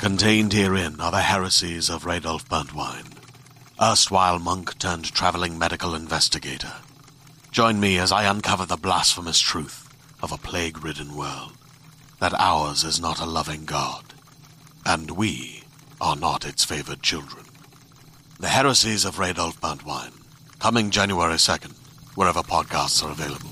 Contained herein are the heresies of Radolf Burntwine, erstwhile monk turned traveling medical investigator. Join me as I uncover the blasphemous truth of a plague-ridden world, that ours is not a loving God, and we are not its favored children. The heresies of Radolf Burntwine, coming January 2nd, wherever podcasts are available.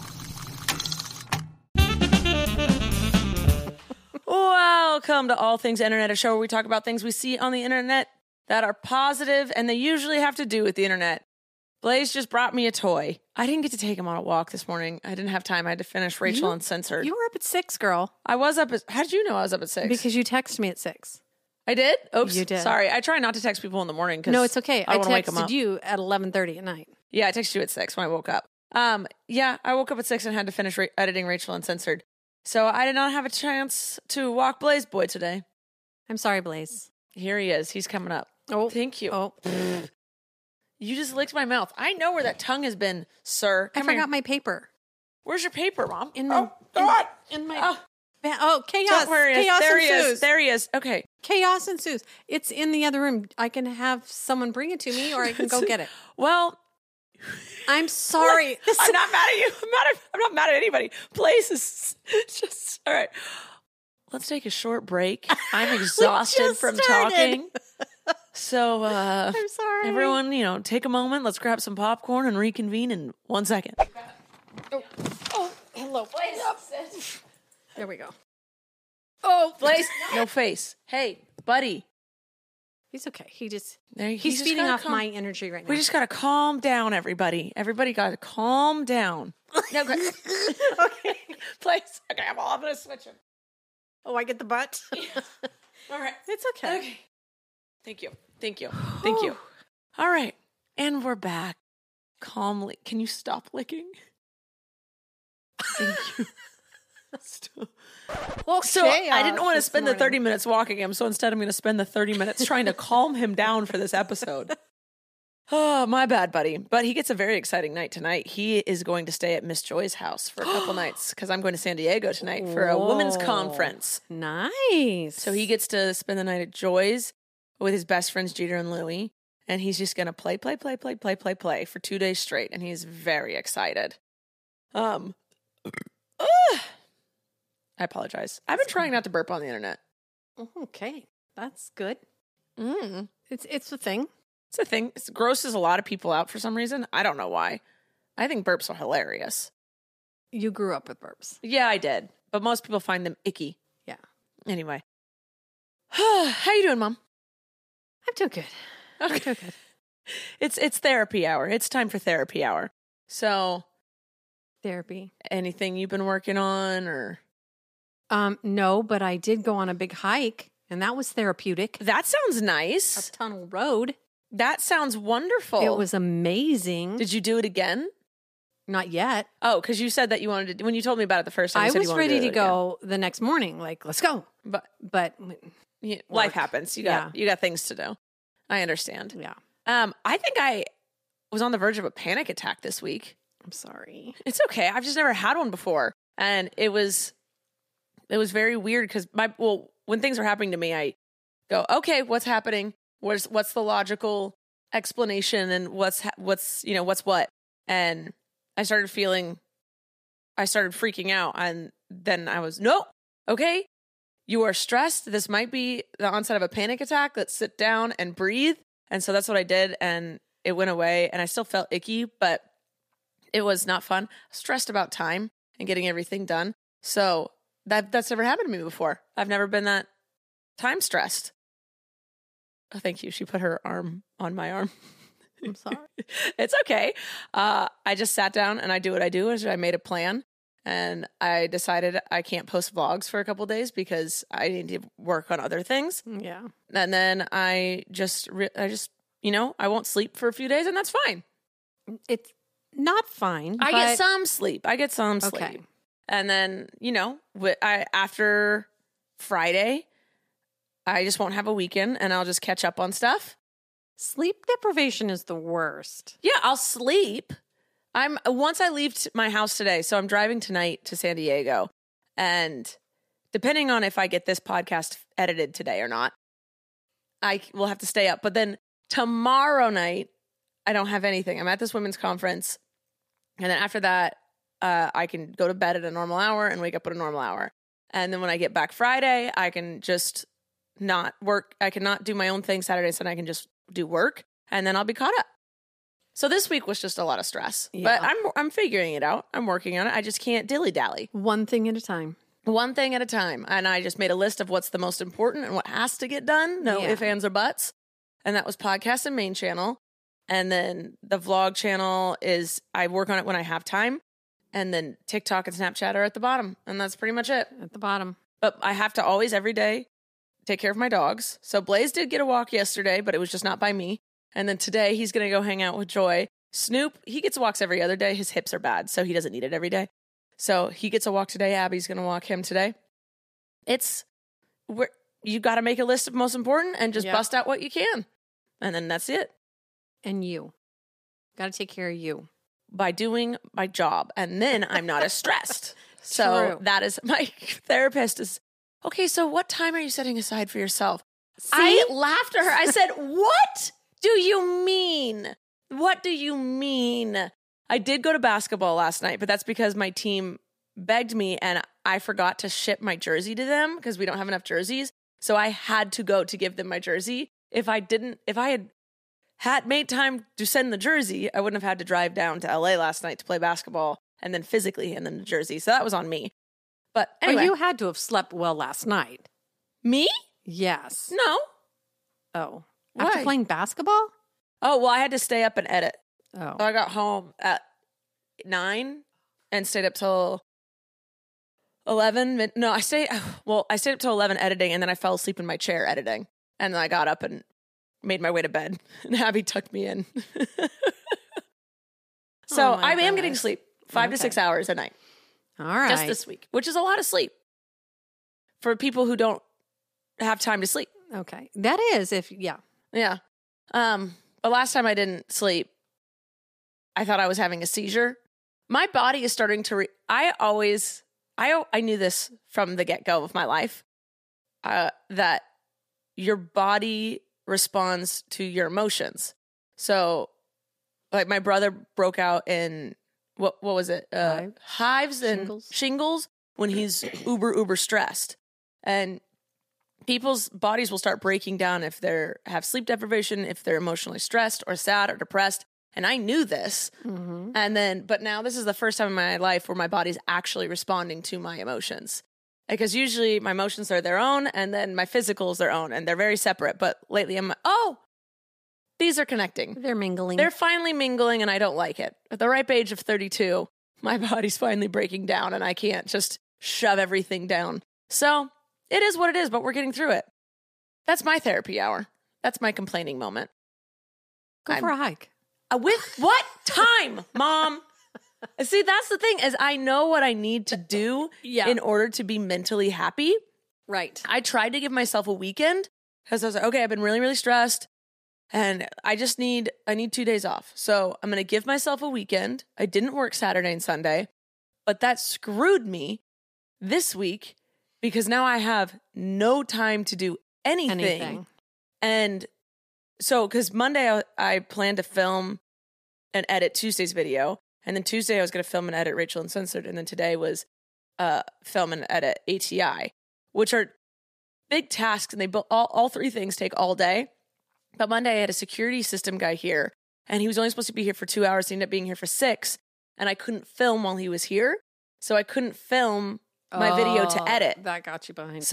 Welcome to All Things Internet, a show where we talk about things we see on the internet that are positive, and they usually have to do with the internet. Blaze just brought me a toy. I didn't get to take him on a walk this morning. I didn't have time. I had to finish Rachel Uncensored. You were up at 6, girl. I was up at... How did you know I was up at 6? Because you texted me at 6. I did? Oops. You did. Sorry. I try not to text people in the morning. No, it's okay. I want to wake them up. texted you at 11:30 at night. Yeah, I texted you at 6 when I woke up. Yeah, I woke up at 6 and had to finish editing Rachel Uncensored. So I did not have a chance to walk Blaze Boy today. I'm sorry, Blaze. Here he is. He's coming up. Oh. Thank you. Oh. You just licked my mouth. I know where that tongue has been, sir. I forgot my paper. Where's your paper, Mom? In my... God. In my... Oh. Chaos. Don't worry. Chaos There he ensues. is. There he is. Okay. Chaos ensues. It's in the other room. I can have someone bring it to me, or I can go get it. Well... I'm sorry. I'm not mad at you. I'm not mad at anybody. Blaze is just... All right. Let's take a short break. I'm exhausted from talking. So, I'm sorry. Everyone, take a moment. Let's grab some popcorn and reconvene in 1 second. Oh, hello. Blaze. There we go. Oh, Blaze. No face. Hey, buddy. He's okay. He's just feeding gotta off my energy right now. We just got to calm down, everybody. Everybody got to calm down. Okay. Okay. Blaze. Okay, I'm going to switch him. Oh, I get the butt? Yeah. All right. It's okay. Okay. Thank you. All right. And we're back. Calmly. Can you stop licking? Thank you. Stop. Well, so I didn't want to spend the 30 minutes walking him, so instead I'm going to spend the 30 minutes trying to calm him down for this episode. Oh, my bad, buddy. But he gets a very exciting night tonight. He is going to stay at Miss Joy's house for a couple nights because I'm going to San Diego tonight for a women's conference. Nice. So he gets to spend the night at Joy's with his best friends, Jeter and Louie. And he's just going to play for 2 days straight. And he's very excited. I apologize. I've been trying not to burp on the internet. Okay. That's good. Mm. It's a thing. It's a thing. It grosses a lot of people out for some reason. I don't know why. I think burps are hilarious. You grew up with burps. Yeah, I did. But most people find them icky. Yeah. Anyway. How you doing, Mom? I'm doing good. Okay. I'm doing good. It's therapy hour. It's time for therapy hour. So, Therapy. anything you've been working on or? No, but I did go on a big hike, and that was therapeutic. That sounds nice. A tunnel road. That sounds wonderful. It was amazing. Did you do it again? Not yet. Oh, because you said that you wanted to. When you told me about it the first time, you I said was you wanted ready do to it go the next morning. Like, let's go. But But life happens. You got things to do. I understand. yeah, I think I was on the verge of a panic attack this week. I'm sorry. It's okay. I've just never had one before, and it was very weird because when things are happening to me, I go, okay, what's happening? What's the logical explanation, and what's what? And I started freaking out, and then I was, no, okay, you are stressed. This might be the onset of a panic attack. Let's sit down and breathe. And so that's what I did, and it went away, and I still felt icky, but it was not fun. Stressed about time and getting everything done. So that's never happened to me before. I've never been that time stressed. Oh, thank you. She put her arm on my arm. I'm sorry. It's okay. I just sat down and I do what I do. Is I made a plan, and I decided I can't post vlogs for a couple days because I need to work on other things. Yeah. And then I won't sleep for a few days, and that's fine. It's not fine. I get some sleep. Okay. And then, after Friday, I just won't have a weekend, and I'll just catch up on stuff. Sleep deprivation is the worst. Yeah, I'll sleep. Once I leave my house today, so I'm driving tonight to San Diego, and depending on if I get this podcast edited today or not, I will have to stay up. But then tomorrow night, I don't have anything. I'm at this women's conference. And then after that, I can go to bed at a normal hour and wake up at a normal hour. And then when I get back Friday, I can just not work. I cannot do my own thing Saturday, Sunday. I can just do work, and then I'll be caught up. So this week was just a lot of stress, but I'm figuring it out. I'm working on it. I just can't dilly-dally. One thing at a time. One thing at a time. And I just made a list of what's the most important and what has to get done. No ifs, ands, or buts. And that was podcast and main channel. And then the vlog channel is, I work on it when I have time. And then TikTok and Snapchat are at the bottom. And that's pretty much it. At the bottom. But I have to always, every day, take care of my dogs. So Blaze did get a walk yesterday, but it was just not by me. And then today he's going to go hang out with Joy. Snoop, he gets walks every other day. His hips are bad, so he doesn't need it every day. So he gets a walk today. Abby's going to walk him today. You got to make a list of most important and just bust out what you can. And then that's it. And you. Got to take care of you. By doing my job. And then I'm not as stressed. So that is, my therapist is, okay, so what time are you setting aside for yourself? See? I laughed at her. I said, what do you mean? What do you mean? I did go to basketball last night, but that's because my team begged me and I forgot to ship my jersey to them because we don't have enough jerseys. So I had to go to give them my jersey. If I had made time to send the jersey, I wouldn't have had to drive down to LA last night to play basketball and then physically and then the jersey. So that was on me. But anyway. Well, you had to have slept well last night. Me? Yes. No. Oh. Why? After playing basketball? Oh, well, I had to stay up and edit. Oh. So I got home at 9 and stayed up till 11. No, I stayed up till 11 editing, and then I fell asleep in my chair editing. And then I got up and made my way to bed, and Abby tucked me in. So I am getting sleep 5 to 6 hours a night. All right. Just this week, which is a lot of sleep for people who don't have time to sleep. Okay. That is Yeah. But last time I didn't sleep, I thought I was having a seizure. My body is starting to, I knew this from the get-go of my life, that your body responds to your emotions. So like my brother broke out in, what was it? Hives and shingles when he's uber stressed. And people's bodies will start breaking down if they have sleep deprivation, if they're emotionally stressed or sad or depressed. And I knew this. Mm-hmm. But now this is the first time in my life where my body's actually responding to my emotions. Because usually my emotions are their own and then my physical is their own and they're very separate. But lately I'm like, oh, these are connecting. They're mingling. They're finally mingling and I don't like it. At the ripe age of 32, my body's finally breaking down and I can't just shove everything down. So it is what it is, but we're getting through it. That's my therapy hour. That's my complaining moment. Go for a hike. With what time, Mom? See, that's the thing is I know what I need to do in order to be mentally happy. Right. I tried to give myself a weekend because I was like, okay, I've been really, really stressed and I need 2 days off. So I'm going to give myself a weekend. I didn't work Saturday and Sunday, but that screwed me this week because now I have no time to do anything. And so, because Monday I planned to film and edit Tuesday's video. And then Tuesday I was going to film and edit Rachel Uncensored. And then today was film and edit ATI, which are big tasks. And they all three things take all day. But Monday I had a security system guy here. And he was only supposed to be here for 2 hours. He ended up being here for 6. And I couldn't film while he was here. So I couldn't film my video to edit. That got you behind.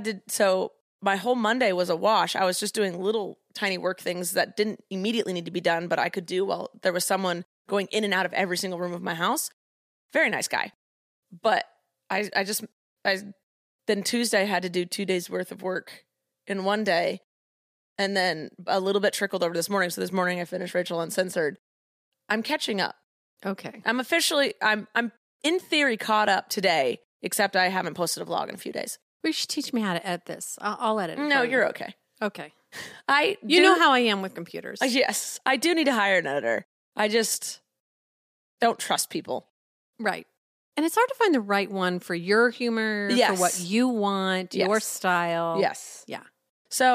So my whole Monday was a wash. I was just doing little tiny work things that didn't immediately need to be done, but I could do while there was someone going in and out of every single room of my house. Very nice guy. But then Tuesday I had to do 2 days worth of work in one day. And then a little bit trickled over this morning. So this morning I finished Rachel Uncensored. I'm catching up. Okay. I'm in theory caught up today, except I haven't posted a vlog in a few days. You should teach me how to edit this. I'll edit it. No, you're okay. Okay. You know how I am with computers. Yes, I do need to hire an editor. I just don't trust people. Right. And it's hard to find the right one for your humor, for what you want, your style. Yes. Yeah. So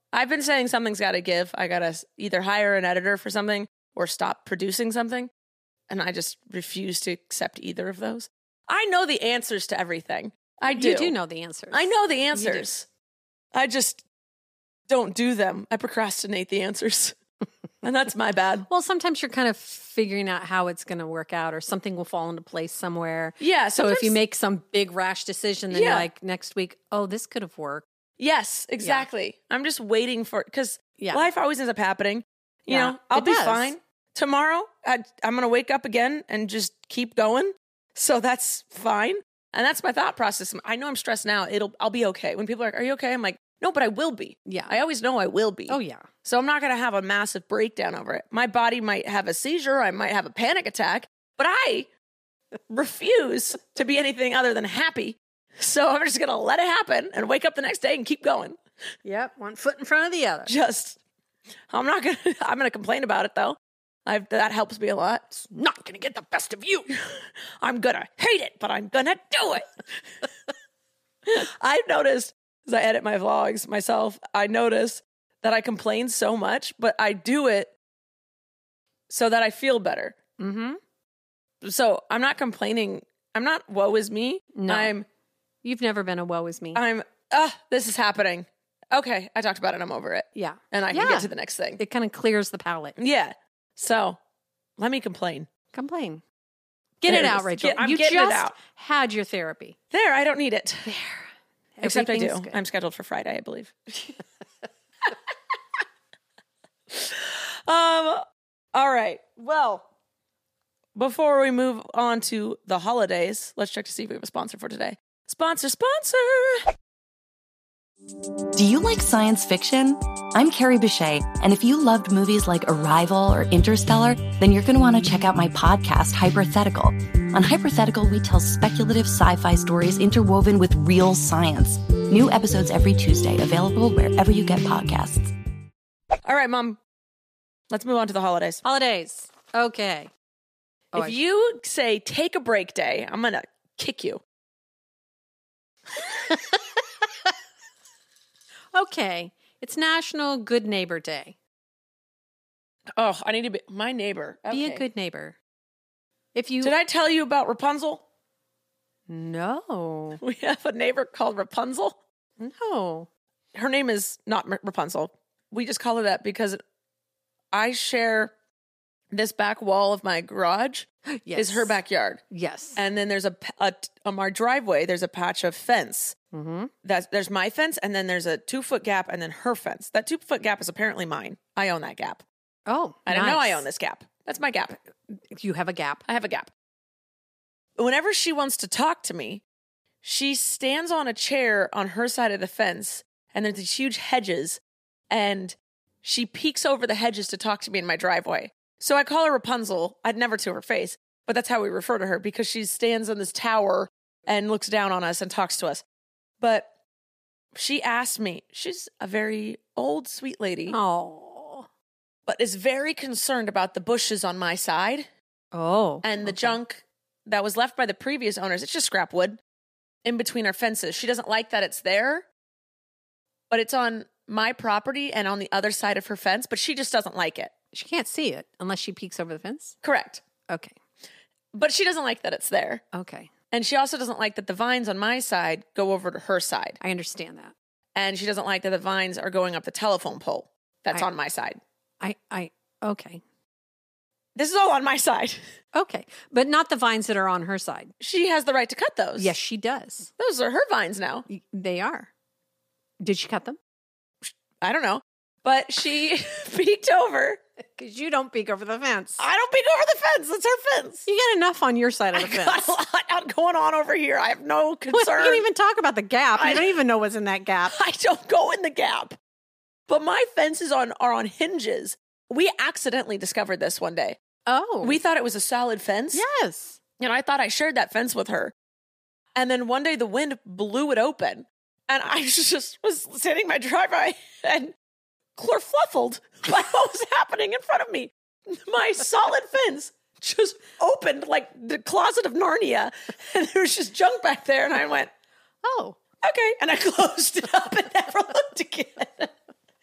I've been saying something's got to give. I got to either hire an editor for something or stop producing something. And I just refuse to accept either of those. I know the answers to everything. I do. You do know the answers. I know the answers. I just don't do them. I procrastinate the answers. And that's my bad. Well, sometimes you're kind of figuring out how it's going to work out or something will fall into place somewhere. Yeah. So if you make some big rash decision, then Yeah. you're like, next week, oh, this could have worked. Yes, exactly. I'm just waiting for, because Yeah. life always ends up happening. You Yeah, know, I'll it be does. fine. Tomorrow, I'm going to wake up again and just keep going. So that's fine. And that's my thought process. I know I'm stressed now. I'll be okay. When people are like, are you okay? I'm like, no, but I will be. Yeah. I always know I will be. Oh, yeah. So I'm not going to have a massive breakdown over it. My body might have a seizure. I might have a panic attack, but I refuse to be anything other than happy. So I'm just going to let it happen and wake up the next day and keep going. Yep. One foot in front of the other. I'm going to complain about it though. That helps me a lot. It's not going to get the best of you. I'm going to hate it, but I'm going to do it. I've noticed as I edit my vlogs myself, I notice that I complain so much, but I do it so that I feel better. Mm-hmm. So I'm not complaining. I'm not woe is me. No. You've never been a woe is me. This is happening. Okay, I talked about it. I'm over it. Yeah. And I can get to the next thing. It kind of clears the palate. Yeah. So let me complain. Complain. Get There it it out, is. Rachel. I'm You getting it just out. had your therapy. There, I don't need it. There. Except I do. Everything's good. I'm scheduled for Friday, I believe. All right. Well, before we move on to the holidays, let's check to see if we have a sponsor for today. Sponsor. Do you like science fiction? I'm Carrie Bechet, and if you loved movies like Arrival or Interstellar, then you're going to want to check out my podcast, Hypothetical. On Hypothetical, we tell speculative sci-fi stories interwoven with real science. New episodes every Tuesday, available wherever you get podcasts. All right, Mom. Let's move on to the holidays. Holidays. Okay. If you say take a break day, I'm going to kick you. Okay. It's National Good Neighbor Day. Oh, I need to be my neighbor. Be Okay. a good neighbor. If you Did I tell you about Rapunzel? No. We have a neighbor called Rapunzel. No. Her name is not Rapunzel. We just call her that because I share this back wall of my garage Yes. is her backyard. Yes. And then there's on our driveway, there's a patch of fence. Mm-hmm. There's my fence, and then there's a 2-foot gap, and then her fence. That 2-foot gap is apparently mine. I own that gap. Oh, I didn't know I nice. own this gap. That's my gap. You have a gap. I have a gap. Whenever she wants to talk to me, she stands on a chair on her side of the fence, and there's these huge hedges, and she peeks over the hedges to talk to me in my driveway. So I call her Rapunzel. I'd never to her face, but that's how we refer to her because she stands on this tower and looks down on us and talks to us. But she asked me, she's a very old, sweet lady, Oh. but is very concerned about the bushes on my side Oh. and the okay. junk that was left by the previous owners. It's just scrap wood in between our fences. She doesn't like that it's there, but it's on my property and on the other side of her fence, but she just doesn't like it. She can't see it unless she peeks over the fence. Correct. Okay. But she doesn't like that it's there. Okay. And she also doesn't like that the vines on my side go over to her side. I understand that. And she doesn't like that the vines are going up the telephone pole that's on my side. Okay. This is all on my side. Okay. But not the vines that are on her side. She has the right to cut those. Yes, she does. Those are her vines now. They are. Did she cut them? I don't know. But she peeked over. Because you don't peek over the fence. I don't peek over the fence. It's her fence. You got enough on your side of the I got fence. a lot going on over here. I have no We concern. can't even talk about the gap. I You don't even know what's in that gap. I don't go in the gap. But my fences are on hinges. We accidentally discovered this one day. Oh. We thought it was a solid fence. Yes. And I thought I shared that fence with her. And then one day the wind blew it open. And I just was sitting in my driveway and chlorfluffled by what was happening in front of me. My solid fence just opened like the closet of Narnia. And there was just junk back there. And I went, Oh. okay. And I closed it up and never looked again.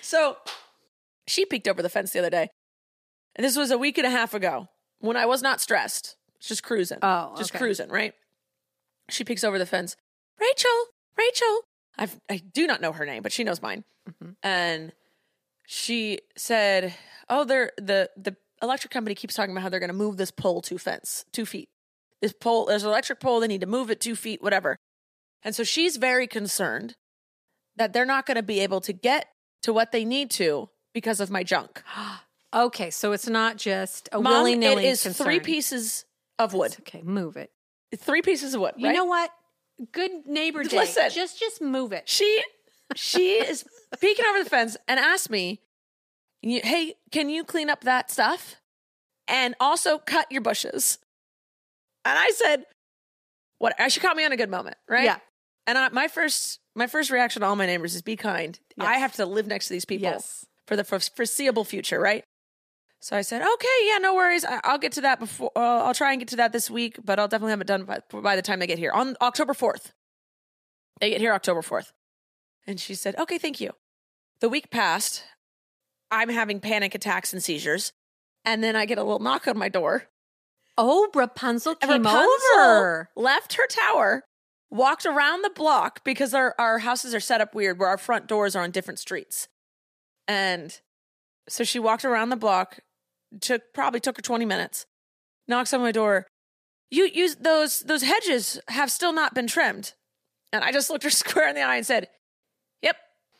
So she peeked over the fence the other day. And this was a week and a half ago when I was not stressed. Just cruising. Oh, Just okay. cruising, right? She peeks over the fence. Rachel. I do not know her name, but she knows mine. Mhm. And she said, oh, the electric company keeps talking about how they're going to move this pole 2 feet. This pole, there's an electric pole. They need to move it 2 feet, whatever. And so she's very concerned that they're not going to be able to get to what they need to because of my junk. Okay, so it's not just a Mom, willy-nilly it is concern. 3 pieces of wood. Okay, move it. 3 pieces of wood, right? You know what? Good neighbor day. Listen. Just move it. She is peeking over the fence and asked me, hey, can you clean up that stuff? And also cut your bushes. And I said, what? She caught me on a good moment, right? Yeah. And my first reaction to all my neighbors is be kind. Yes. I have to live next to these people Yes. for the foreseeable future, right? So I said, okay, yeah, no worries. I'll get to that before. I'll try and get to that this week, but I'll definitely have it done by the time they get here on October 4th. They get here October 4th. And she said, okay, thank you. The week passed. I'm having panic attacks and seizures. And then I get a little knock on my door. Oh, Rapunzel came Rapunzel over. left her tower, walked around the block because our houses are set up weird where our front doors are on different streets. And so she walked around the block, probably took her 20 minutes, knocks on my door. You those hedges have still not been trimmed. And I just looked her square in the eye and said, yep.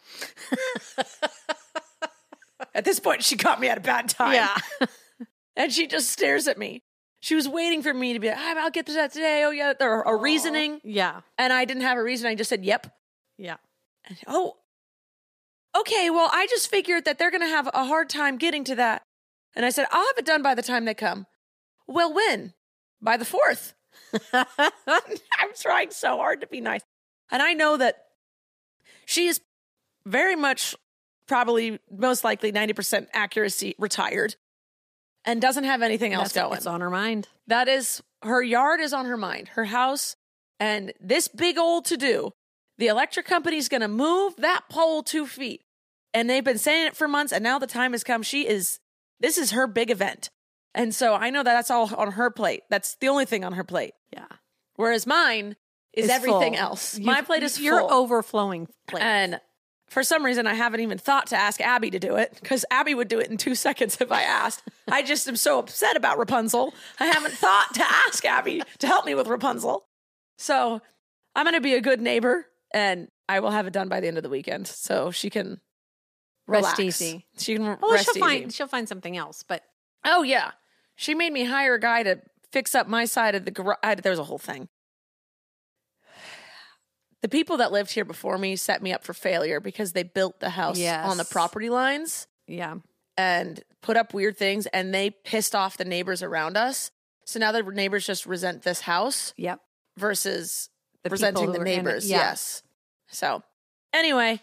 At this point, she caught me at a bad time. Yeah. And she just stares at me. She was waiting for me to be like, I'll get to that today. Oh, yeah. Or a reasoning. Yeah. And I didn't have a reason. I just said, yep. Yeah. And, oh, okay. Well, I just figured that they're going to have a hard time getting to that. And I said, I'll have it done by the time they come. Well, when? By the 4th. I'm trying so hard to be nice. And I know that she is very much, probably most likely 90% accuracy retired and doesn't have anything else going. It's on her mind. That is, her yard is on her mind, her house, and this big old to-do. The electric company's going to move that pole 2 feet. And they've been saying it for months, and now the time has come. This is her big event. And so I know that that's all on her plate. That's the only thing on her plate. Yeah. Whereas mine is It's everything full. else. My plate is You're full. overflowing plate. And for some reason, I haven't even thought to ask Abby to do it because Abby would do it in 2 seconds if I asked. I just am so upset about Rapunzel. I haven't thought to ask Abby to help me with Rapunzel. So I'm going to be a good neighbor and I will have it done by the end of the weekend so she can Rest relax. easy. She can Oh, rest easy. she'll find something else, but Oh, yeah. She made me hire a guy to fix up my side of the garage. There was a whole thing. The people that lived here before me set me up for failure because they built the house Yes. on the property lines yeah. and put up weird things, and they pissed off the neighbors around us. So now the neighbors just resent this house Yep. versus The people resenting who the are in it, neighbors. yeah. Yes. So anyway,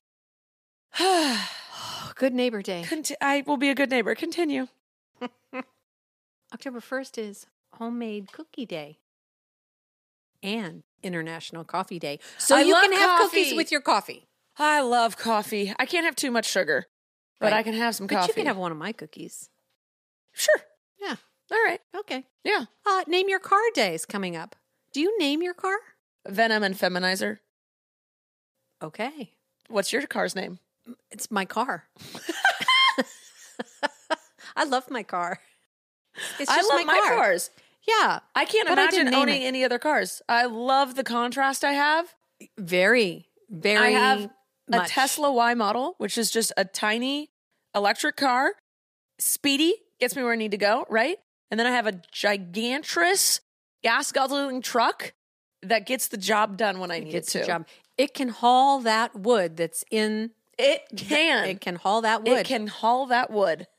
Good neighbor day. I will be a good neighbor. Continue. October 1st is homemade cookie day and International Coffee Day. So I you love can have coffee. cookies with your coffee. I love coffee. I can't have too much sugar, but Right. I can have some But coffee. you can have one of my cookies. Sure. Yeah. All right. Okay. Yeah. Name your car day is coming up. Do you name your car? Venom and Feminizer. Okay. What's your car's name? It's my car. I love my car. It's I just love my car. cars. Yeah. I can't But I imagine didn't name owning it. any other cars. I love the contrast I have. Very, very I have much. a Tesla Y model, which is just a tiny electric car. Speedy, gets me where I need to go, right? And then I have a gigantrous gas guzzling truck that gets the job done when I need it Gets to. the job. It can haul that wood that's in. It can. It can haul that wood. It can haul that wood.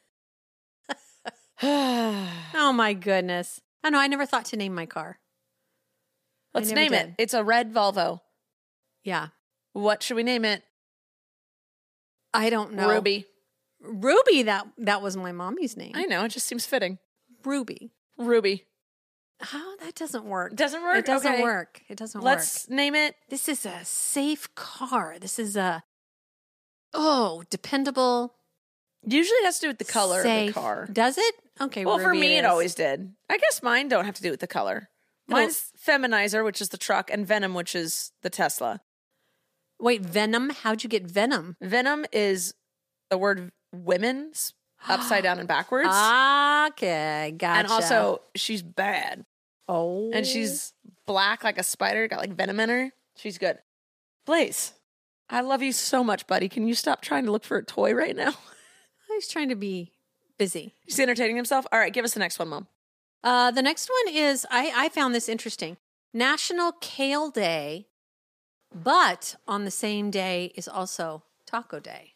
Oh my goodness. I know. I never thought to name my car. Let's never name it. did. It's a red Volvo. Yeah. What should we name it? I don't know. Ruby. Ruby. That was my mommy's name. I know. It just seems fitting. Ruby. Ruby. Oh, that doesn't work. Doesn't work? It doesn't Okay. work. It doesn't work. Let's name it. This is a safe car. This is a dependable. Usually it has to do with the color of the car. Does it? Okay. Well, for Ruby, me, it is. always did. I guess mine don't have to do with the color. Mine's Feminizer, which is the truck, and Venom, which is the Tesla. Wait, Venom? How'd you get Venom? Venom is the word women's upside down and backwards. Okay, gotcha. And also, she's bad. oh. And she's black like a spider, got like venom in her. She's good. Blaze, I love you so much, buddy. Can you stop trying to look for a toy right now? He's trying to be busy. He's entertaining himself. All right, give us the next one, Mom. The next one is, I found this interesting. National Kale Day, but on the same day is also Taco Day.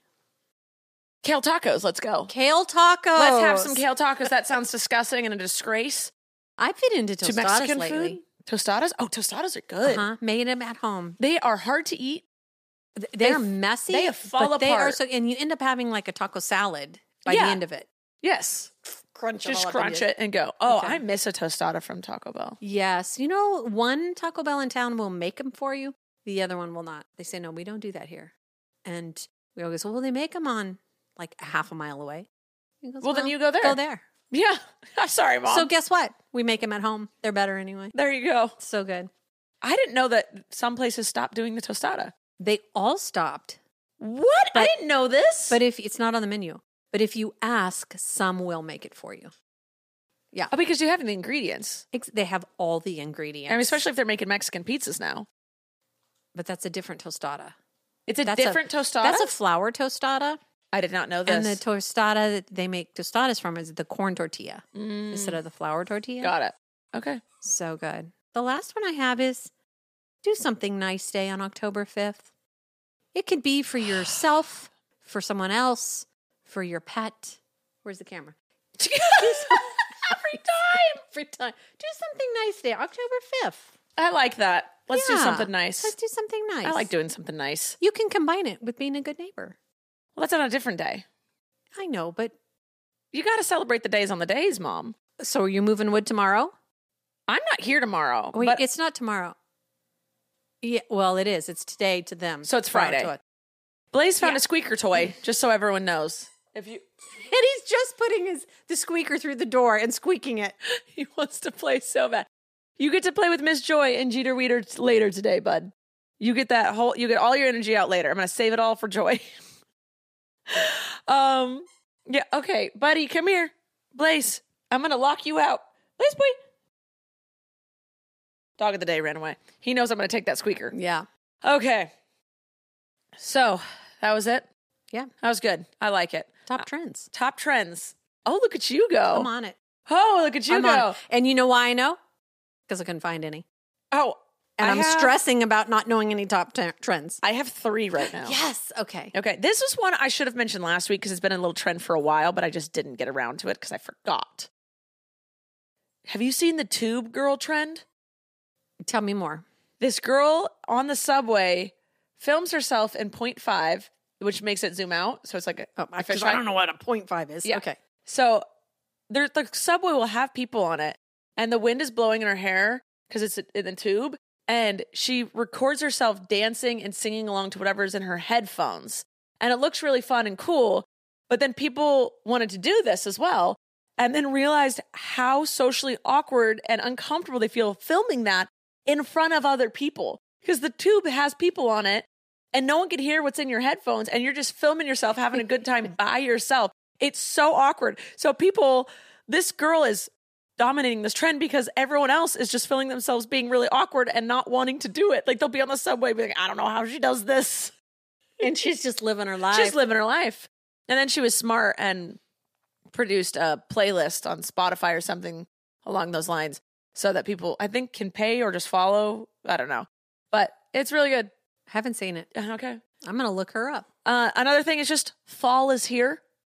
Kale tacos, let's go. Kale tacos. Let's have some kale tacos. That sounds disgusting and a disgrace. I've been into To tostadas Mexican lately. food? Tostadas? Oh, tostadas are good. Uh-huh. Made them at home. They are hard to eat. They're messy. they fall but They are apart. so, and you end up having like a taco salad by Yeah. the end of it. Yes. Crunch Just crunch it and go. Oh, Okay. I miss a tostada from Taco Bell. Yes. You know, one Taco Bell in town will make them for you. The other one will not. They say, no, we don't do that here. And we always, well, they make them on like a half a mile away. He goes, Well, then you go there. Go there. Yeah. I'm sorry, Mom. So guess what? We make them at home. They're better anyway. there you go. So good. I didn't know that some places stopped doing the tostada. They all stopped. What? I But- didn't know this. But if it's not on the menu, but if you ask, some will make it for you. Yeah. Oh, because you have the ingredients. They have all the ingredients. I mean, especially if they're making Mexican pizzas now. But that's a different tostada. It's a That's different tostada? That's a flour tostada. I did not know this. And the tostada that they make tostadas from is the corn tortilla instead of the flour tortilla. Got it. Okay. So good. The last one I have is do something nice day on October 5th. It could be for yourself, for someone else, for your pet. Where's the camera? Every time. Do something nice day, October 5th. I like that. Let's do Yeah. something nice. Let's do something nice. I like doing something nice. You can combine it with being a good neighbor. Well, that's on a different day. I know, but You got to celebrate the days on the days, Mom. so are you moving wood tomorrow? I'm not here tomorrow. Wait, but it's not tomorrow. Yeah, well, it is. It's today to them. So it's Tomorrow Friday. to us. Blaze found Yeah. a squeaker toy, just so everyone knows. If you And he's just putting the squeaker through the door and squeaking it. He wants to play so bad. You get to play with Miss Joy and Jeter Weeder later today, bud. You get you get all your energy out later. I'm going to save it all for Joy. Yeah, okay. Buddy, come here. Blaze, I'm going to lock you out. Blaze, boy. Dog of the day ran away. He knows I'm going to take that squeaker. Yeah. Okay. So, that was it. Yeah. That was good. I like it. Top trends. Top trends. Oh, look at you go. I'm on it. Oh, look at you I'm on go. it. And you know why I know? Because I couldn't find any. Oh, And I'm have- stressing about not knowing any top trends. I have 3 right now. Yes. Okay. Okay, this is one I should have mentioned last week because it's been a little trend for a while, but I just didn't get around to it because I forgot. Have you seen the tube girl trend? Tell me more. This girl on the subway films herself in 0.5, which makes it zoom out. So it's like a Because I don't know what a 0.5 is. Yeah. Okay. So the subway will have people on it, and the wind is blowing in her hair because it's in the tube. And she records herself dancing and singing along to whatever's in her headphones. And it looks really fun and cool. But then people wanted to do this as well and then realized how socially awkward and uncomfortable they feel filming that in front of other people. Because the tube has people on it and no one can hear what's in your headphones and you're just filming yourself having a good time by yourself. It's so awkward. So this girl is dominating this trend because everyone else is just feeling themselves being really awkward and not wanting to do it. Like they'll be on the subway being like, I don't know how she does this. And she's just living her life. She's living her life. And then she was smart and produced a playlist on Spotify or something along those lines so that people, I think, can pay or just follow. I don't know. But it's really good. Haven't seen it. Okay. I'm going to look her up. Another thing is just fall is here.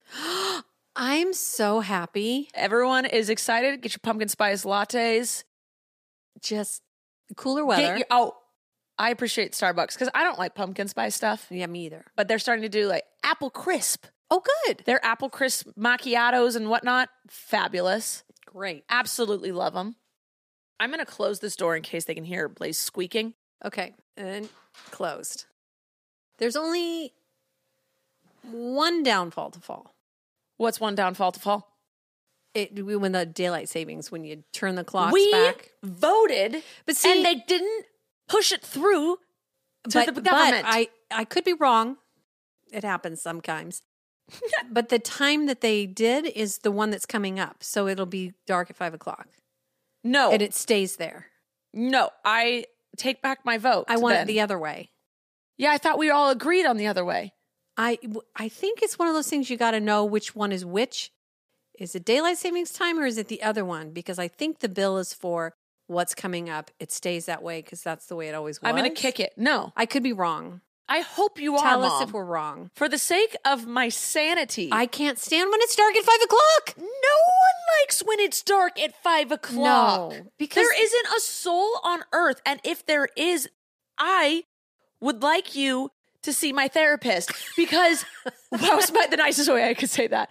I'm so happy. Everyone is excited. Get your pumpkin spice lattes. Just cooler weather. I appreciate Starbucks because I don't like pumpkin spice stuff. Yeah, me either. But they're starting to do like apple crisp. Oh, good. Their apple crisp macchiatos and whatnot. Fabulous. Great. Absolutely love them. I'm going to close this door in case they can hear Blaze squeaking. Okay. And closed. There's only one downfall to fall. What's one downfall to fall? When the daylight savings, when you turn the clocks We back. voted, But see- and they didn't push it through to the government. But I could be wrong. It happens sometimes. But the time that they did is the one that's coming up. So it'll be dark at 5 o'clock. No, And it stays there. no, I take back my vote. I want then. it the other way. Yeah, I thought we all agreed on the other way. I think it's one of those things you got to know which one is which. Is it daylight savings time or is it the other one? Because I think the bill is for what's coming up. It stays that way because that's the way it always was. I'm going to kick it. No, I could be wrong. I hope you are, Tell Mom. us if we're wrong. For the sake of my sanity. I can't stand when it's dark at 5 o'clock. No one likes when it's dark at 5 o'clock. No, because There isn't a soul on earth. And if there is, I would like you to see my therapist because that was the nicest way I could say that.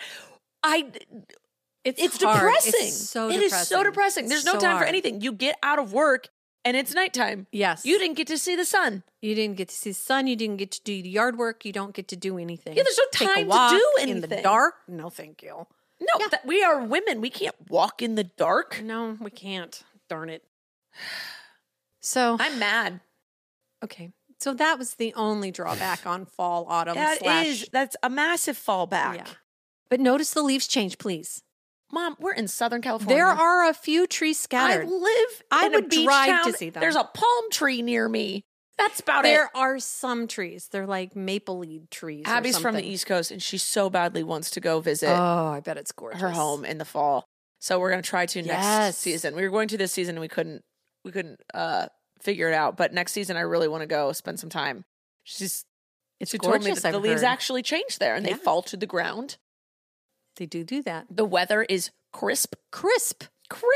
It's hard. depressing. It's so It depressing. is so depressing. There's It's no so time for hard. anything. You get out of work and it's nighttime. Yes. You didn't get to see the sun. You didn't get to see the sun. You didn't get to do the yard work. You don't get to do anything. Yeah, there's no Take a time to walk do in the anything. dark. No, thank you. No, we are women. We can't walk in the dark. No, we can't. Darn it. So I'm mad. okay. So that was the only drawback on fall, autumn. That's a massive fallback. Yeah. But notice the leaves change, please. Mom, we're in Southern California. There are a few trees I scattered. live I in a would beach drive town. to see them. There's a palm tree near me. That's about it. There are some trees. They're like maple leaf trees. or Abby's from the something. East Coast, and she so badly wants to go visit Oh, I bet it's gorgeous. her home in the fall. So we're gonna try to next Yes. season. We were going to this season, and we couldn't figure it out. But next season, I really want to go spend some time. She told me gorgeous, that the I've leaves heard. actually change there, and Yeah. they fall to the ground. They do that. The weather is crisp. Crisp.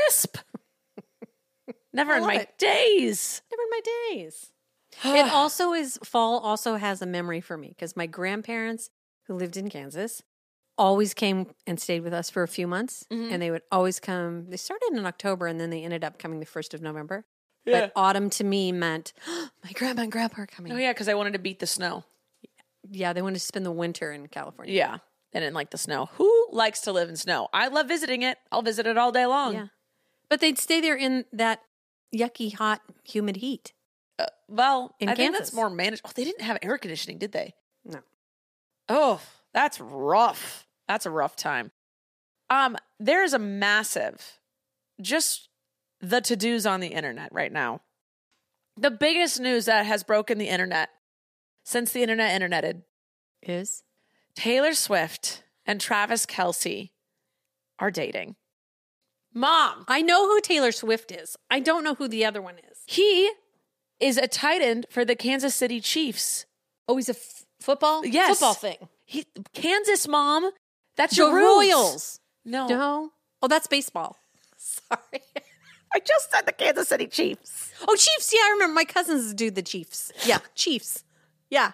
Never I in love my it. days. Never in my days. It also is fall. Also has a memory for me because my grandparents, who lived in Kansas, always came and stayed with us for a few months, Mhm. and they would always come. They started in October, and then they ended up coming the 1st of November. Yeah. But autumn to me meant my grandma and grandpa are coming. Oh yeah, because I wanted to beat the snow. Yeah, they wanted to spend the winter in California. Yeah. They didn't like the snow. Who likes to live in snow? I love visiting it. I'll visit it all day long. Yeah. But they'd stay there in that yucky, hot, humid heat. Well, In I think that's Kansas. more manageable. Oh, they didn't have air conditioning, did they? No. Oh, that's rough. That's a rough time. There's a massive, just the to-dos on the internet right now. The biggest news that has broken the internet since the interneted. Is? Taylor Swift and Travis Kelce are dating. Mom, I know who Taylor Swift is. I don't know who the other one is. he is a tight end for the Kansas City Chiefs. Oh, he's a football? Yes. Football thing. Kansas, Mom. That's The your roots. Royals. No. No. Oh, that's baseball. Sorry. I just said the Kansas City Chiefs. Oh, Chiefs. Yeah, I remember. My cousins do the Chiefs. Yeah, Chiefs. Yeah.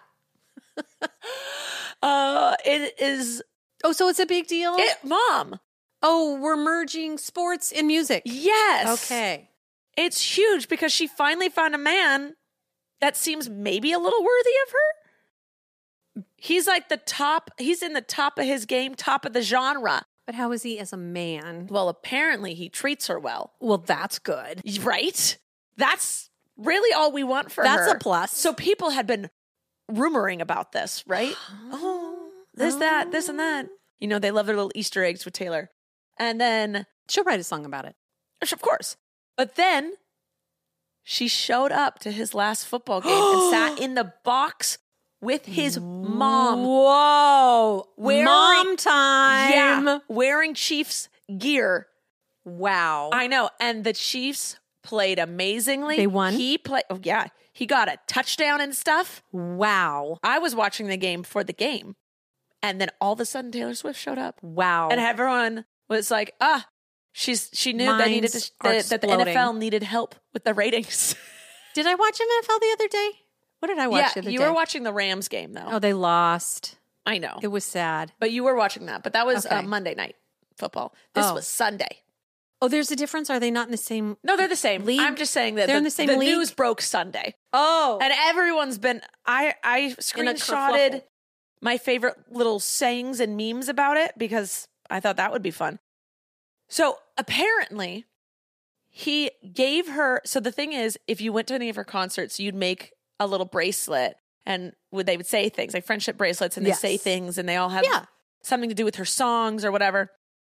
It is. Oh, so it's a big deal? Mom. Oh, we're merging sports and music. Yes. Okay. It's huge because she finally found a man that seems maybe a little worthy of her. He's like the top. He's in the top of his game, top of the genre. But how is he as a man? Well, apparently he treats her well. Well, that's good. Right? That's really all we want for her. That's a plus. So people had been rumoring about this, right? Oh, this, that, this, and that. You know, they love their little Easter eggs with Taylor. And then, She'll write a song about it. of course. But then she showed up to his last football game and sat in the box with his mom. Whoa. Wearing- Mom time. Yeah, wearing Chiefs gear. Wow. I know. And the Chiefs played amazingly. They won? He played. Oh, yeah. He got a touchdown and stuff. Wow. I was watching the game for the game. And then all of a sudden Taylor Swift showed up. Wow. And everyone was like, she knew that Minds are that the exploding. NFL needed help with the ratings. Did I watch NFL the other day? What did I watch the other you day? were watching the Rams game though. Oh, they lost. I know. It was sad. But you were watching that. But that was Okay. Monday night football. This Oh. was Sunday. Oh, there's a difference? Are they not in the same? No, they're the same. League? I'm just saying that They're in the same the league? news broke Sunday. Oh. And everyone's been I In a screenshotted kerfuffle. my favorite little sayings and memes about it because I thought that would be fun. So apparently he gave her, so the thing is, if you went to any of her concerts, you'd make a little bracelet and they would say things like friendship bracelets and they say things and they all have something to do with her songs or whatever.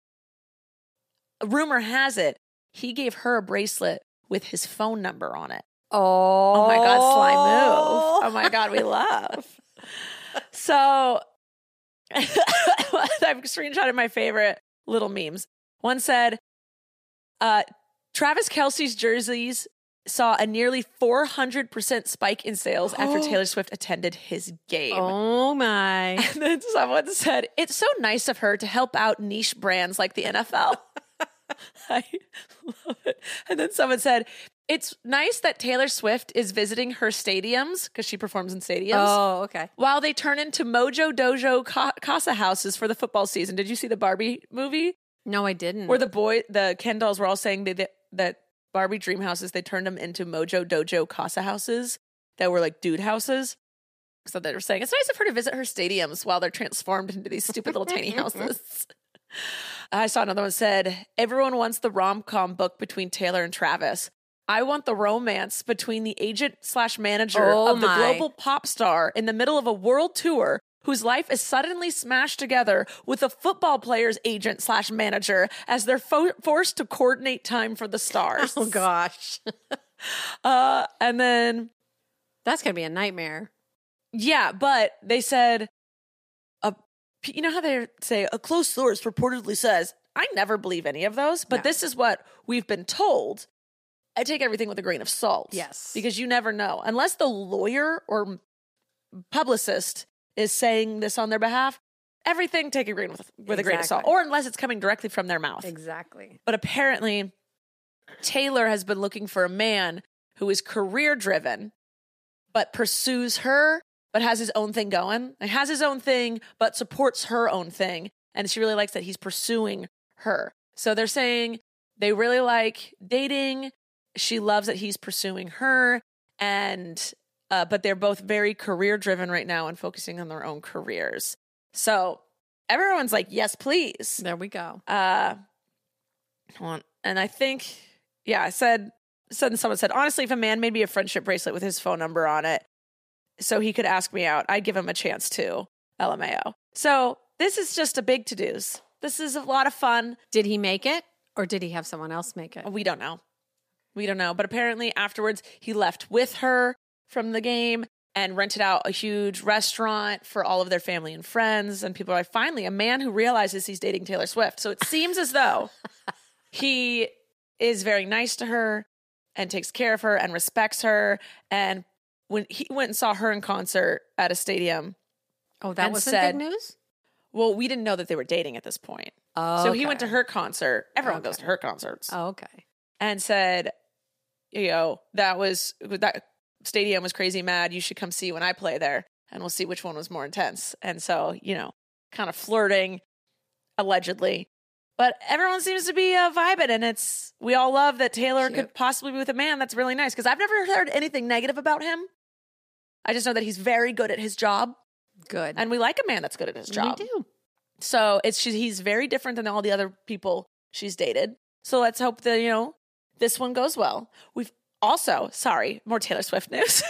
Rumor has it, he gave her a bracelet with his phone number on it. Oh my God, sly move. Oh my God, we love. So I've screenshotted my favorite little memes. One said, Travis Kelce's jerseys saw a nearly 400% spike in sales after Taylor Swift attended his game. Oh my. And then someone said, it's so nice of her to help out niche brands like the NFL. I love it. And then someone said, it's nice that Taylor Swift is visiting her stadiums because she performs in stadiums. Oh, okay. While they turn into Mojo Dojo Casa houses for the football season. Did you see the Barbie movie? No, I didn't. Where the Ken dolls were all saying that Barbie dream houses, they turned them into Mojo Dojo Casa houses that were like dude houses. So they were saying, it's nice of her to visit her stadiums while they're transformed into these stupid little tiny houses. I saw another one said, everyone wants the rom-com book between Taylor and Travis. I want the romance between the agent/manager of the global pop star in the middle of a world tour whose life is suddenly smashed together with a football player's agent/manager as they're forced to coordinate time for the stars. Oh, gosh. And then... That's going to be a nightmare. Yeah, but they said... you know how they say, a close source reportedly says, I never believe any of those, but this is what we've been told. I take everything with a grain of salt. Yes. Because you never know. Unless the lawyer or publicist is saying this on their behalf, everything take a grain with a grain of salt. Or unless it's coming directly from their mouth. Exactly. But apparently, Taylor has been looking for a man who is career-driven, but pursues her, but has his own thing going. Like, has his own thing, but supports her own thing. And she really likes that he's pursuing her. So they're saying they really like dating. She loves that he's pursuing her. And but they're both very career-driven right now and focusing on their own careers. So everyone's like, yes, please. There we go. And I think, someone said, honestly, if a man made me a friendship bracelet with his phone number on it, so he could ask me out, I'd give him a chance too. LMAO. So this is just a big to-dos. This is a lot of fun. Did he make it or did he have someone else make it? We don't know. But apparently afterwards he left with her from the game and rented out a huge restaurant for all of their family and friends. And people are like, finally, a man who realizes he's dating Taylor Swift. So it seems as though he is very nice to her and takes care of her and respects her. And when he went and saw her in concert at a stadium. Oh, that wasn't big news? Well, we didn't know that they were dating at this point. Oh, so he went to her concert. Everyone goes to her concerts. Oh, okay. And said, that stadium was crazy mad. You should come see when I play there and we'll see which one was more intense. And so, kind of flirting, allegedly. But everyone seems to be vibing, and we all love that Taylor could possibly be with a man. That's really nice because I've never heard anything negative about him. I just know that he's very good at his job. Good. And we like a man that's good at his job. We do. So he's very different than all the other people she's dated. So let's hope that, this one goes well. We've also, more Taylor Swift news.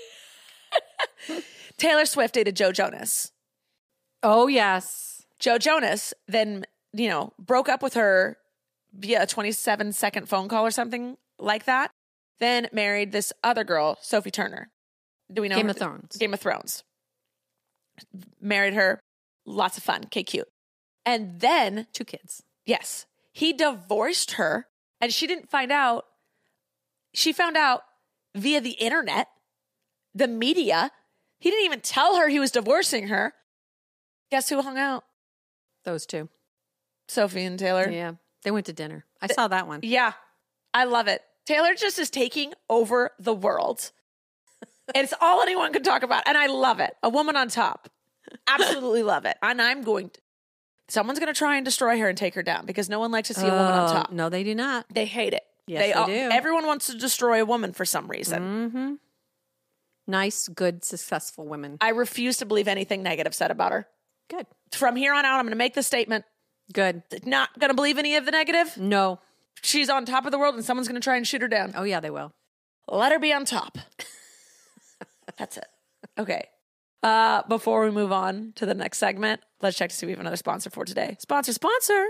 Taylor Swift dated Joe Jonas. Oh, yes. Joe Jonas then, broke up with her via a 27-second phone call or something like that. Then married this other girl, Sophie Turner. Do we know Game her? of Thrones. Game of Thrones. Married her. Lots of fun. Okay, cute. And then 2 kids. Yes. He divorced her and she didn't find out. She found out via the internet, the media. He didn't even tell her he was divorcing her. Guess who hung out? Those 2. Sophie and Taylor. Yeah. They went to dinner. I saw that one. Yeah. I love it. Taylor just is taking over the world. It's all anyone can talk about. And I love it. A woman on top. Absolutely love it. And someone's going to try and destroy her and take her down because no one likes to see a woman on top. No, they do not. They hate it. Yes, they do. Everyone wants to destroy a woman for some reason. Mm-hmm. Nice, good, successful women. I refuse to believe anything negative said about her. Good. From here on out, I'm going to make the statement. Good. Not going to believe any of the negative. No. She's on top of the world and someone's going to try and shoot her down. Oh, yeah, they will. Let her be on top. That's it. Okay. Before we move on to the next segment, let's check to see if we have another sponsor for today. Sponsor.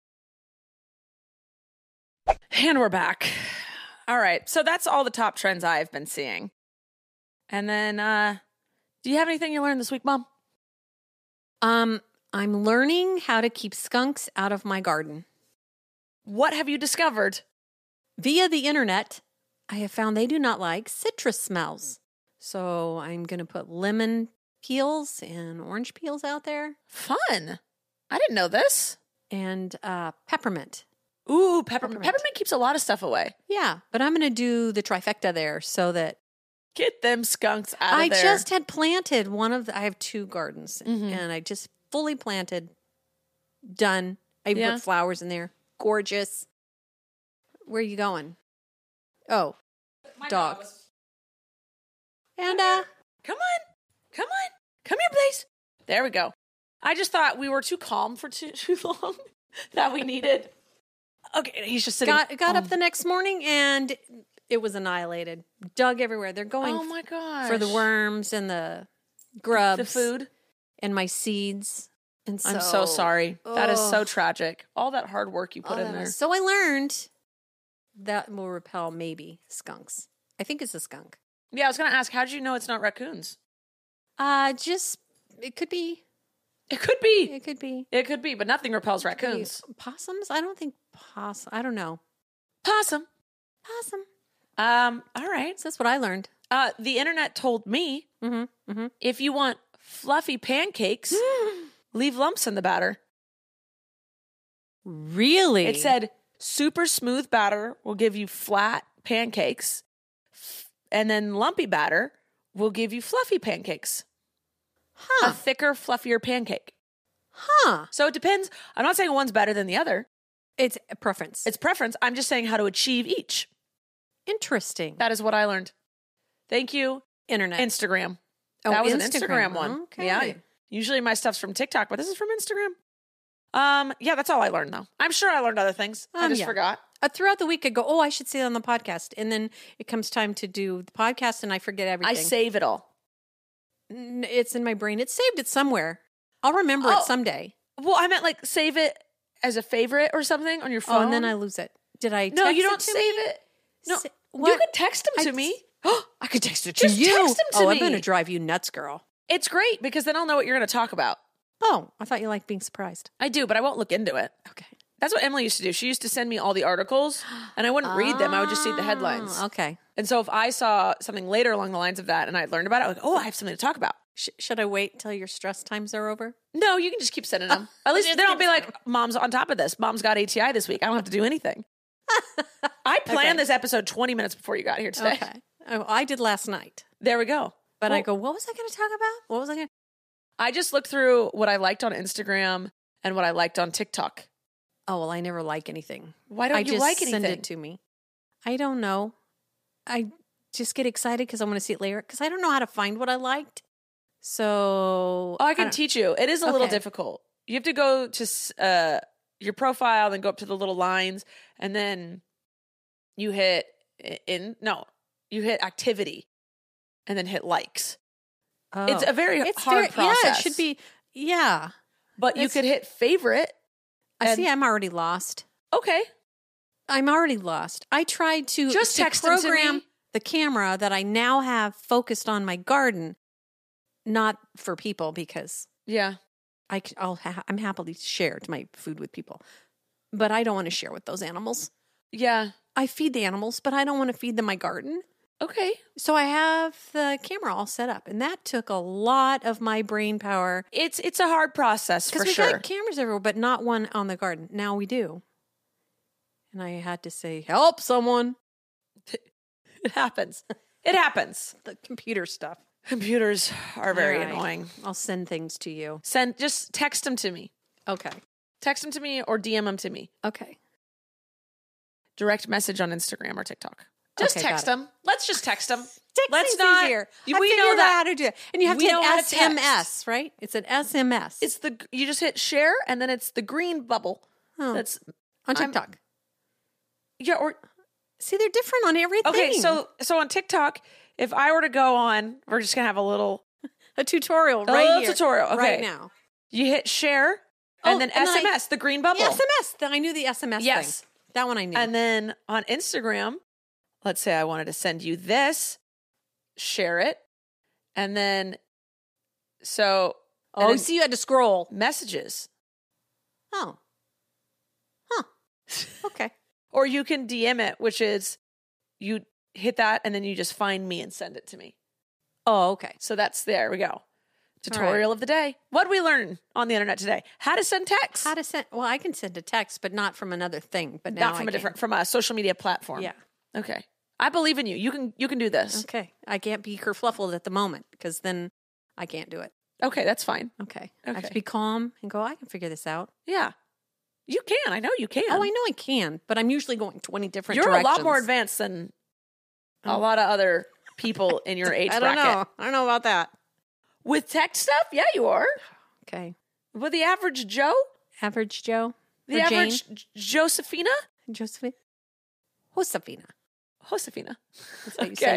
And we're back. All right. So that's all the top trends I've been seeing. And then, do you have anything you learned this week, Mom? I'm learning how to keep skunks out of my garden. What have you discovered? Via the internet, I have found they do not like citrus smells. So I'm going to put lemon peels and orange peels out there. Fun. I didn't know this. And peppermint. Ooh, peppermint. Peppermint keeps a lot of stuff away. Yeah, but I'm going to do the trifecta there so that Get them skunks out of I there. just had planted I have 2 gardens and I just fully planted, done. I even put flowers in there. Gorgeous. Where are you going? Oh, My dog. And Come here, please. There we go. I just thought we were too calm for too long. That we needed. Okay, he's just sitting. got up the next morning and it was annihilated. Dug everywhere. They're going Oh my gosh. for the worms and the grubs. The food. And my seeds. And I'm so sorry. That is so tragic. All that hard work you put in there. So I learned that will repel maybe skunks. I think it's a skunk. Yeah, I was going to ask, how did you know it's not raccoons? Just, it could be. It could be. It could be. It could be, but nothing repels raccoons. Possums? I don't think I don't know. Possum. All right. So that's what I learned. The internet told me if you want fluffy pancakes, leave lumps in the batter. Really? It said super smooth batter will give you flat pancakes, and then lumpy batter will give you fluffy pancakes. Huh. A thicker, fluffier pancake. Huh. So it depends. I'm not saying one's better than the other. It's a preference. It's preference. I'm just saying how to achieve each. Interesting. That is what I learned. Thank you. Internet. Instagram. Oh, That was an Instagram. Instagram one. Okay. Yeah. Usually my stuff's from TikTok, but this is from Instagram. Yeah, that's all I learned though. I'm sure I learned other things. I just forgot. Throughout the week, I go, I should say it on the podcast. And then it comes time to do the podcast and I forget everything. I save it all. It's in my brain. It's saved it somewhere. I'll remember it someday. Well, I meant like save it as a favorite or something on your phone. Oh, and then I lose it. Did I text No, you don't it to save me? it. No, What? you could text them to me. I could text it to Just you. text them to I'm me. going to drive you nuts, girl. It's great because then I'll know what you're going to talk about. Oh, I thought you liked being surprised. I do, but I won't look into it. Okay. That's what Emily used to do. She used to send me all the articles, and I wouldn't read them. I would just see the headlines. Okay. And so if I saw something later along the lines of that and I learned about it, I'm like, I have something to talk about. Should I wait till your stress times are over? No, you can just keep sending them. At least then I'll be like, Mom's on top of this. Mom's got ATI this week. I don't have to do anything. I planned this episode 20 minutes before you got here today. Okay. Oh, I did last night. There we go. But I go, what was I going to talk about? What was I going to? I just looked through what I liked on Instagram and what I liked on TikTok. Oh, well, I never like anything. Why don't you like anything? Send it to me. I don't know. I just get excited because I want to see it later because I don't know how to find what I liked. So I can teach you. It is a little difficult. You have to go to your profile, then go up to the little lines, and then you hit you hit activity, and then hit likes. Oh. It's a very hard process. Yeah, it should be. Yeah, but you could hit favorite. I see. I'm already lost. Okay, I'm already lost. I tried to just text them to program me. The camera that I now have focused on my garden, not for people because I'm happily share my food with people, but I don't want to share with those animals. Yeah, I feed the animals, but I don't want to feed them my garden. Okay. So I have the camera all set up, and that took a lot of my brain power. It's a hard process for because sure. we got cameras everywhere, but not one on the garden. Now we do, and I had to say, "Help someone!" It happens. It happens. The computer stuff. Computers are very All right. annoying. I'll send things to you. Just text them to me. Okay. Text them to me or DM them to me. Okay. Direct message on Instagram or TikTok. Just Okay, text got it. them. Let's just text them. Texting's Let's not. easier. We I know figured out that. how to do it. And you have We to know hit how to SMS, text. right? It's an SMS. It's you just hit share and then it's the green bubble. Oh. That's on I'm- TikTok. yeah. Or See, they're different on everything. okay, so on TikTok, if I were to go on, we're just gonna have a little a tutorial a right little here. tutorial. Okay, Right now. you hit share and Oh, then and then SMS, the green bubble. The SMS. I knew the SMS Yes. thing. That one I knew. And then on Instagram, let's say I wanted to send you this, share it, and then so and then you had to scroll. messages. Oh. Huh. Okay. Or you can DM it, which is you hit that and then you just find me and send it to me. Oh, okay. So there we go. Tutorial of the day. What did we learn on the internet today? How to send text. How to send? Well, I can send a text, but not from another thing. But now Not from I from a social media platform. Yeah. Okay. I believe in you. You can do this. Okay. I can't be kerfluffled at the moment because then I can't do it. Okay, that's fine. Okay. I have Okay. to be calm and go, I can figure this out. Yeah. You can. I know you can. Oh, I know I can, but I'm usually going 20 different You're directions. a lot more advanced than a lot of other people in your age I don't bracket. know. I don't know about that. With tech stuff, yeah, you are. Okay. With the average Joe, Average Joe? the Or average Jane? Josephina, Josephine? Josefina. Josefina. That's how you Okay. say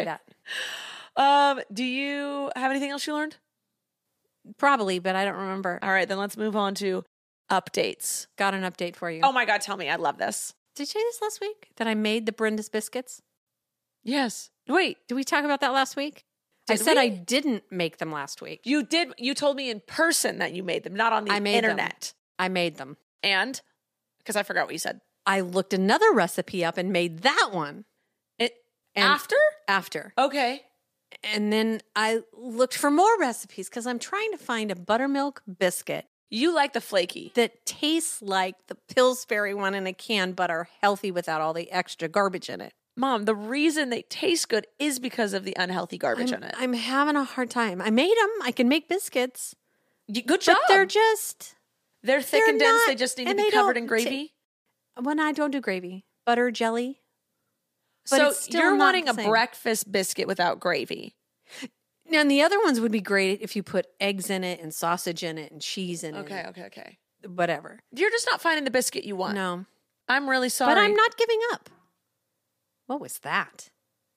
that. Do you have anything else you learned? Probably, but I don't remember. All right, then let's move on to updates. Got an update for you. Oh my God, tell me. I love this. Did I say this last week? That I made the Brenda's biscuits? Yes. Wait, Did we talk about that last week? I Did said we? I didn't make them last week. you did. You told me in person that you made them, not on the I made them. internet. I made them. And because I forgot what you said. I looked another recipe up and made that one It And- after? after. Okay. And then I looked for more recipes because I'm trying to find a buttermilk biscuit You like the flaky. that tastes like the Pillsbury one in a can, but are healthy without all the extra garbage in it. Mom, the reason they taste good is because of the unhealthy garbage in it. I'm having a hard time. I made them. I can make biscuits, Good job. but they're just They're thick they're and dense. not- They just need to and be they covered don't in gravy. when I don't do gravy, butter, jelly. But So it's still you're not wanting the a same. breakfast biscuit without gravy. Now, and the other ones would be great if you put eggs in it and sausage in it and cheese in Okay, it. okay. Whatever. You're just not finding the biscuit you want. No, I'm really sorry. but I'm not giving up. What was that?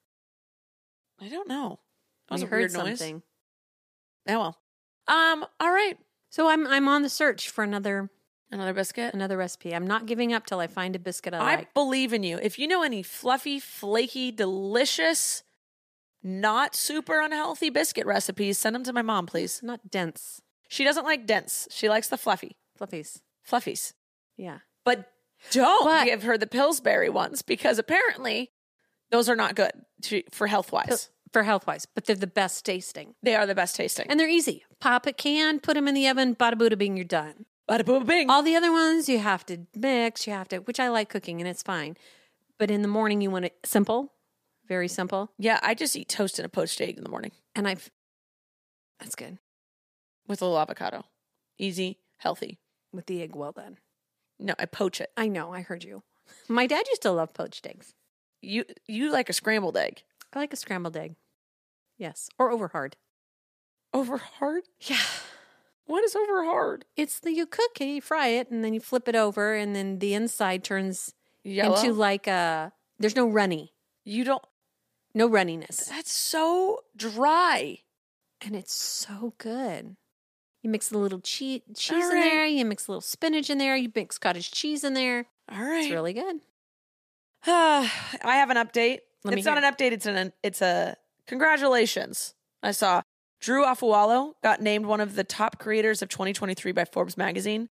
I don't know. That was We a heard weird noise. something. Oh well. All right. So I'm on the search for another Biscuit. recipe. I'm not giving up till I find a biscuit I I like. believe in you. If you know any fluffy, flaky, delicious, not super unhealthy biscuit recipes, send them to my mom, please. Not dense She doesn't like dense. She likes the fluffy, fluffies. fluffies. Yeah. But don't But- give her the Pillsbury ones because apparently those are not good for health wise. For health wise, but they're the best tasting. They are the best tasting. And they're easy. Pop a can, put them in the oven, bada booda bing, you're done. Bada boom bing. All the other ones you have to mix, which I like cooking and it's fine. But in the morning you want it simple, very simple. Yeah, I just eat toast and a poached egg in the morning And that's good with a little avocado. Easy, healthy. with the egg well done. No, I poach it. I know, I heard you. My dad used to love poached eggs. You like a scrambled egg. I like a scrambled egg. Yes. Or over hard. Over hard? Yeah. What is over hard? You cook it, you fry it, and then you flip it over, and then the inside turns Yellow? into like there's no runny, You don't. no runniness. That's so dry. And it's so good. You mix a little cheese All in right. there, you mix a little spinach in there, you mix cottage cheese in there. All right. It's really good. I have an update. Let me It's not hear an update. It's a congratulations. I saw Drew Afualo got named one of the top creators of 2023 by Forbes magazine.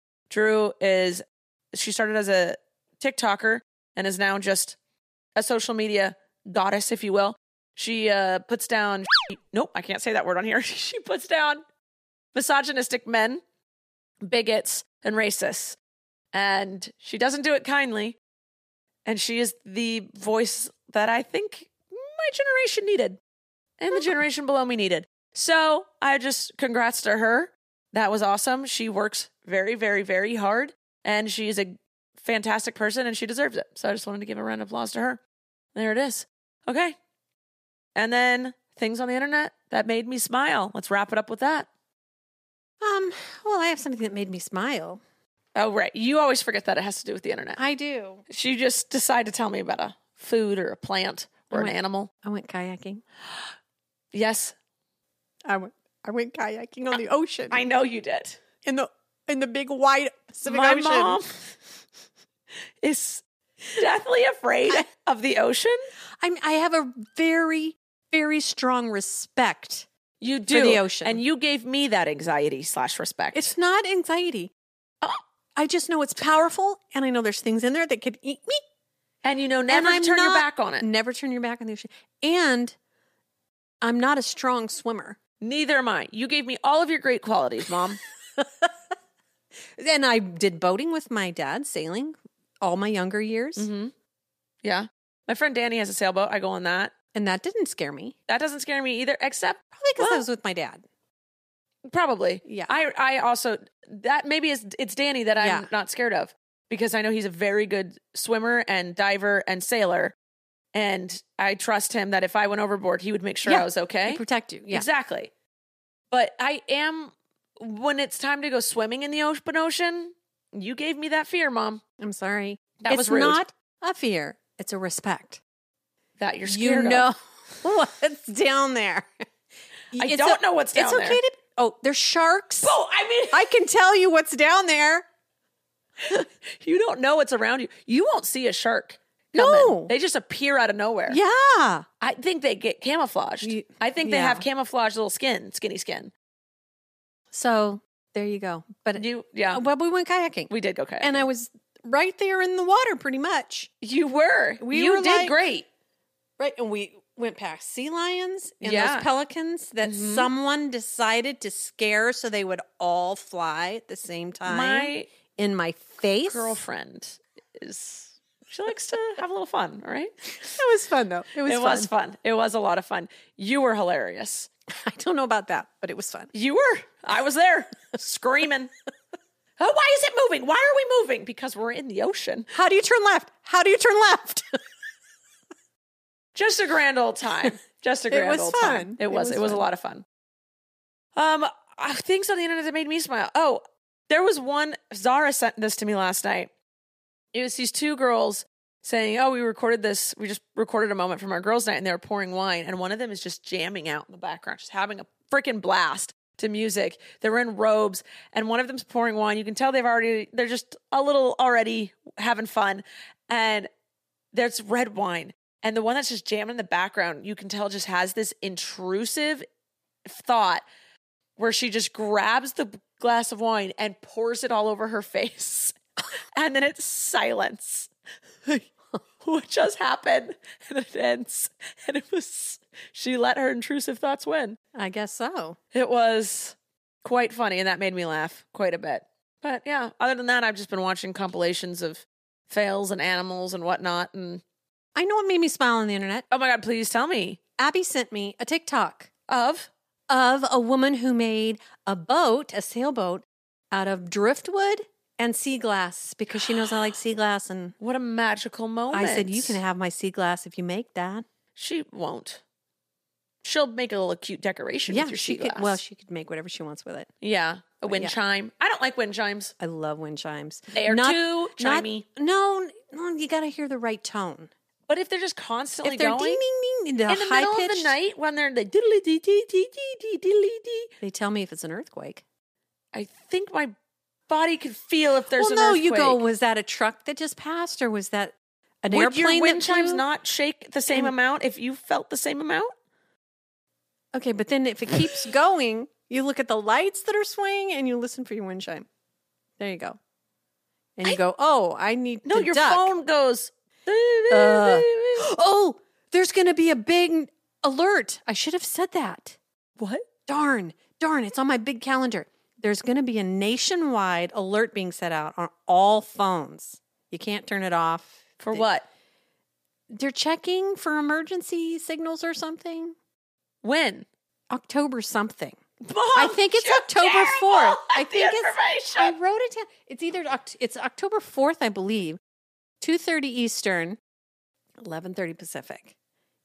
She started as a TikToker and is now just a social media goddess, if you will. She puts down, nope, I can't say that word on here. She puts down misogynistic men, bigots, and racists. And she doesn't do it kindly. And she is the voice that I think my generation needed and the generation below me needed. So I just congrats to her. That was awesome. She works very, very, very hard and she's a fantastic person and she deserves it. So I just wanted to give a round of applause to her. There it is. Okay. And then things on the internet that made me smile. Let's wrap it up with that. Well, I have something that made me smile. Oh, right. You always forget that it has to do with the internet. I do. You just decide to tell me about a food or a plant or an animal. I went kayaking. Yes. I went kayaking on the ocean. I know you did. in the big wide Pacific My Ocean. mom is deathly afraid of the ocean. I have a very, very strong respect. You do. For the ocean. And you gave me that anxiety/respect. It's not anxiety. I just know it's powerful, and I know there's things in there that could eat me. And never turn your back on it. Never turn your back on the ocean. And I'm not a strong swimmer. Neither am I. You gave me all of your great qualities, Mom. And I did boating with my dad, sailing, all my younger years. Mm-hmm. Yeah. My friend Danny has a sailboat. I go on that. And that didn't scare me. That doesn't scare me either, except... Probably because I was with my dad. Probably. Yeah. I also... That maybe it's Danny that I'm not scared of, because I know he's a very good swimmer and diver and sailor. And I trust him that if I went overboard, he would make sure I was okay. He'd protect you. Yeah. Exactly. But I am... When it's time to go swimming in the open ocean, you gave me that fear, Mom. I'm sorry. That was rude. It's not a fear. It's a respect. That you're scared You know of. what's down there. I don't know what's down there. It's okay to... Oh, there's sharks. Oh, I mean... I can tell you what's down there. You don't know what's around you. You won't see a shark coming. No. They just appear out of nowhere. Yeah. I think they get camouflaged. I think they have camouflaged little skinny skin. So there you go. But well, we went kayaking. We did go kayaking. And I was right there in the water pretty much. You were. You did great. Right. And we went past sea lions and those pelicans that someone decided to scare so they would all fly at the same time in my face. Girlfriend she likes to have a little fun, all right? It was fun, though. It was fun. It was a lot of fun. You were hilarious. I don't know about that, but it was fun. You were. I was there screaming. Oh, why is it moving? Why are we moving? Because we're in the ocean. How do you turn left? How do you turn left? Just a grand old time. Just a grand old time. It was a lot of fun. Things on the internet that made me smile. Oh, there was one. Zara sent this to me last night. It was these two girls saying, oh, we just recorded a moment from our girls' night, and they were pouring wine, and one of them is just jamming out in the background, just having a freaking blast to music. They're in robes, and one of them's pouring wine. You can tell they're just a little already having fun, and there's red wine. And the one that's just jamming in the background, you can tell just has this intrusive thought where she just grabs the glass of wine and pours it all over her face. And then it's silence. What just happened? And it ends. And she let her intrusive thoughts win. I guess so. It was quite funny, and that made me laugh quite a bit. But yeah, other than that, I've just been watching compilations of fails and animals and whatnot. And I know what made me smile on the internet. Oh my God, please tell me. Abby sent me a TikTok of a woman who made a sailboat, out of driftwood and sea glass, because she knows I like sea glass. And what a magical moment. I said, you can have my sea glass if you make that. She won't. She'll make a little cute decoration with your sea glass. She could make whatever she wants with it. Yeah. A wind chime. I don't like wind chimes. I love wind chimes. They are too chimey. No, you got to hear the right tone. But if they're just constantly if they're going ding, ding, ding, in the middle of the night when they're like diddly dee dee dee dee diddly dee, they tell me if it's an earthquake. I think my body could feel if there's an earthquake. You go, was that a truck that just passed, or was that an airplane? Would your wind chimes not shake the same amount if you felt the same amount? Okay, but then if it keeps going, you look at the lights that are swaying and you listen for your wind chime. There you go. And you go, oh, I need to duck. No, your phone goes... oh, there's going to be a big alert. I should have said that. What? Darn, it's on my big calendar. There's going to be a nationwide alert being set out on all phones. You can't turn it off. For what? They're checking for emergency signals or something. When? October something. Mom, I think it's October 4th. I think information. I wrote it down. It's October 4th, I believe. 2:30 Eastern, 11:30 Pacific.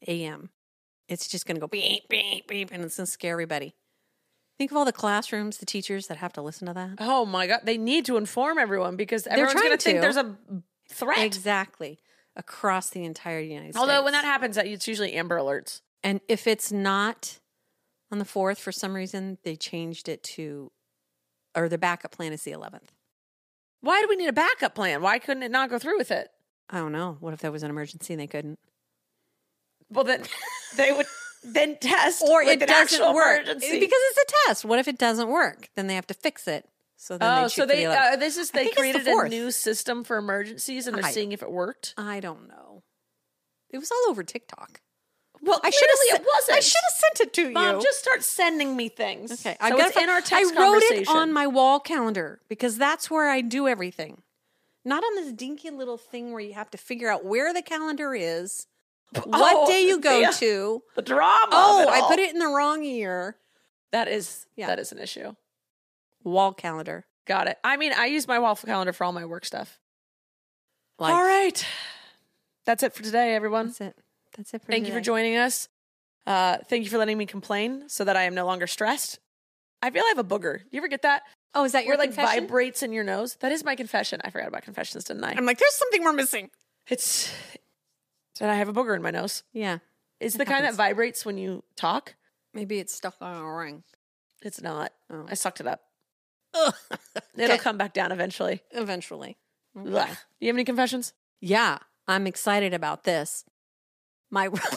a.m. It's just going to go beep, beep, beep, and it's going to scare everybody. Think of all the classrooms, the teachers that have to listen to that. Oh my God. They need to inform everyone because everyone's trying going to think to. there's a threat. Exactly. Across the entire United States. Although when that happens, it's usually Amber Alerts. And if it's not on the 4th, for some reason, they changed it to, or the backup plan is the 11th. Why do we need a backup plan? Why couldn't it not go through with it? I don't know. What if there was an emergency and they couldn't? Well, then they would then test Or with it an doesn't actual work. emergency. Because it's a test. What if it doesn't work? Then they have to fix it. So then Oh, so they they I think it's created the a 4th. new system for emergencies and they're seeing if it worked. I don't know. It was all over TikTok. Well, I clearly it wasn't. I should have sent it to you. Mom, just start sending me things. Okay, so it's in our text I wrote conversation. it on my wall calendar because that's where I do everything. Not on this dinky little thing where you have to figure out where the calendar is, what day you go to. The drama. Oh, I put it in the wrong year. That is an issue. Wall calendar. Got it. I mean, I use my wall calendar for all my work stuff. Life. All right. That's it for today, everyone. That's it. That's it for Thank you for joining us. Thank you for letting me complain so that I am no longer stressed. I feel I have a booger. You ever get that? Oh, is that your Where confession? vibrates in your nose? That is my confession. I forgot about confessions, didn't I? I'm like, there's something we're missing. It's that I have a booger in my nose. Yeah. It's the kind that vibrates when you talk. Maybe it's stuck on a ring. It's not. Oh. I sucked it up. Ugh. It'll come back down eventually. Eventually. Okay. Ugh. Do you have any confessions? Yeah, I'm excited about this. My Was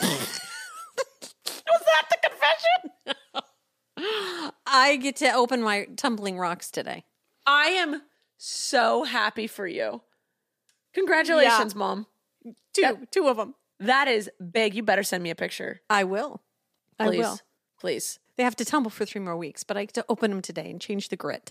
that the confession? I get to open my Tumbling Rocks today. I am so happy for you. Congratulations, Mom. Two of them. That is big. You better send me a picture. I will. Please. I will. Please. They have to tumble for 3 more weeks, but I get to open them today and change the grit.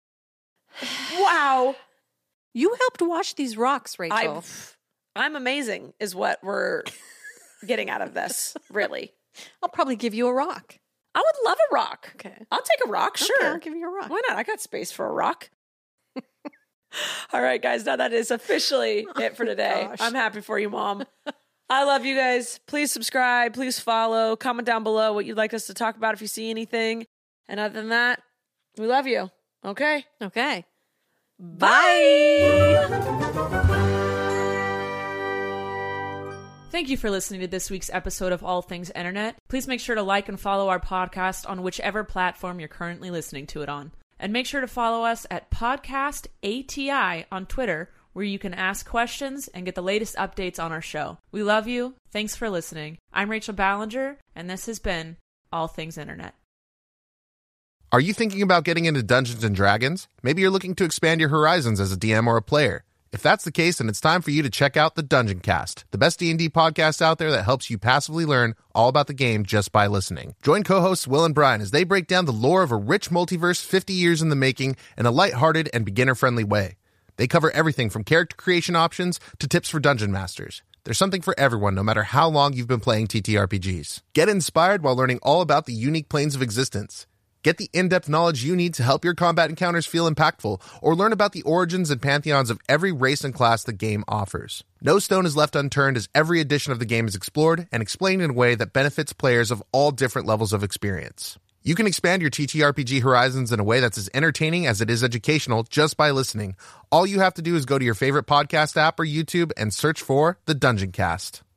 Wow. You helped wash these rocks, Rachel. I'm amazing is what we're getting out of this, really. I'll probably give you a rock. I would love a rock. Okay. I'll take a rock, sure. Okay, I'll give you a rock. Why not? I got space for a rock. All right, guys. Now that is officially it for today. Gosh. I'm happy for you, Mom. I love you guys. Please subscribe. Please follow. Comment down below what you'd like us to talk about if you see anything. And other than that, we love you. Okay? Okay. Bye. Thank you for listening to this week's episode of All Things Internet. Please make sure to like and follow our podcast on whichever platform you're currently listening to it on. And make sure to follow us at Podcast ATI on Twitter, where you can ask questions and get the latest updates on our show. We love you. Thanks for listening. I'm Rachel Ballinger, and this has been All Things Internet. Are you thinking about getting into Dungeons & Dragons? Maybe you're looking to expand your horizons as a DM or a player. If that's the case, then it's time for you to check out the Dungeon Cast, the best D&D podcast out there that helps you passively learn all about the game just by listening. Join co-hosts Will and Brian as they break down the lore of a rich multiverse 50 years in the making in a lighthearted and beginner-friendly way. They cover everything from character creation options to tips for dungeon masters. There's something for everyone, no matter how long you've been playing TTRPGs. Get inspired while learning all about the unique planes of existence. Get the in-depth knowledge you need to help your combat encounters feel impactful, or learn about the origins and pantheons of every race and class the game offers. No stone is left unturned as every edition of the game is explored and explained in a way that benefits players of all different levels of experience. You can expand your TTRPG horizons in a way that's as entertaining as it is educational just by listening. All you have to do is go to your favorite podcast app or YouTube and search for The Dungeon Cast.